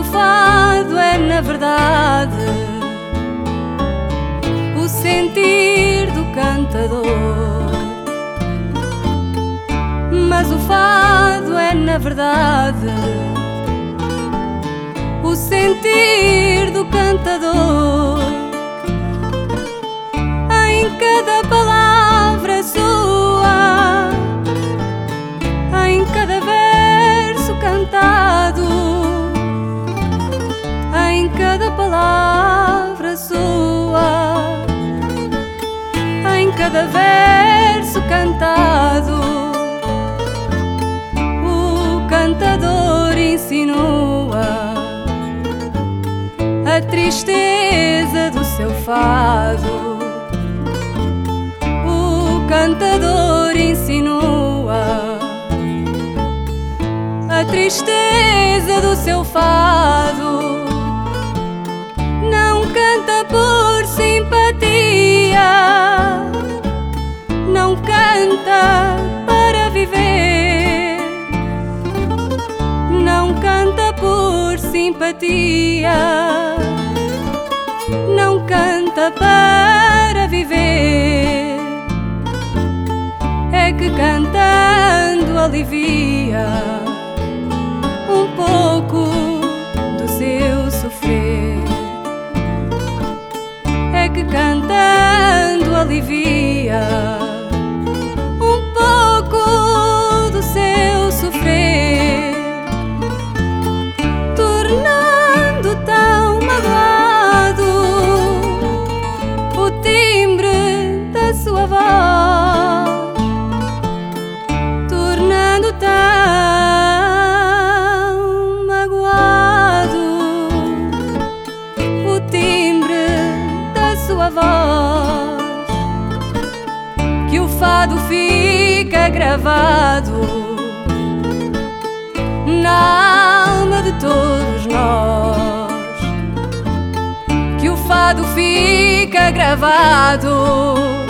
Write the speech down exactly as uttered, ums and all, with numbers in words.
o fado é, na verdade, o sentir do cantador. Mas o fado é, na verdade, o sentir do cantador. Em cada palavra sua, em cada verso cantado, em cada palavra sua, em cada verso cantado, o cantador insinua a tristeza do seu fado. O cantador insinua a tristeza do seu fado. Não canta por simpatia, não canta para viver, não canta por simpatia, não canta para viver. É que cantando alivia um pouco do seu sofrer. É que cantando alivia um pouco do seu sofrer, tornando tão magoado o timbre da sua voz, tornando tão magoado o timbre da sua voz, que o fado fica gravado na alma de todos nós, que o fado fica gravado